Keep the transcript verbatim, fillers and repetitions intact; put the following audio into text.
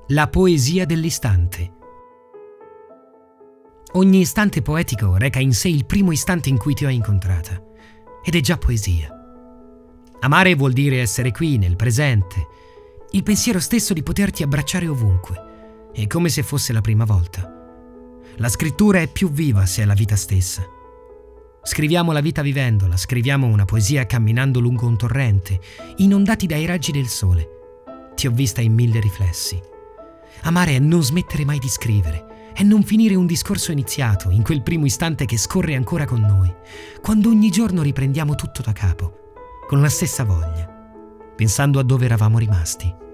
La poesia dell'istante. Ogni istante poetico reca in sé il primo istante in cui ti ho incontrata, ed è già poesia. Amare vuol dire essere qui, nel presente, il pensiero stesso di poterti abbracciare ovunque, è come se fosse la prima volta. La scrittura è più viva se è la vita stessa. Scriviamo la vita vivendola, scriviamo una poesia camminando lungo un torrente, inondati dai raggi del sole. Ti ho vista in mille riflessi. Amare è non smettere mai di scrivere, è non finire un discorso iniziato in quel primo istante che scorre ancora con noi, quando ogni giorno riprendiamo tutto da capo, con la stessa voglia, pensando a dove eravamo rimasti.